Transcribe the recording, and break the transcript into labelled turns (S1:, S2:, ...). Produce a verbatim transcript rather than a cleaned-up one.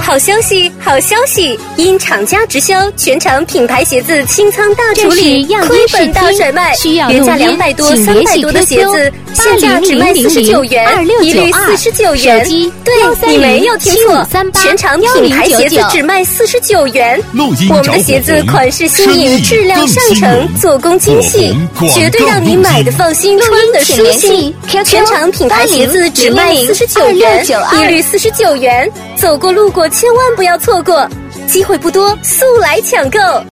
S1: 好消息，好消息！因厂家直销，全场品牌鞋子清仓大处理，亏本大甩卖，原价两百多、三百多的鞋子，现价只卖四十九元，一律四十九元。对，你没有听错，全场品牌鞋子只卖四十九元。我们的鞋子款式新颖，质量上乘，做工精细，绝对让你买的放心，穿的舒心。全场品牌鞋子只卖四十九元，一律四十九元。走过路过千万不要错过，机会不多，速来抢购。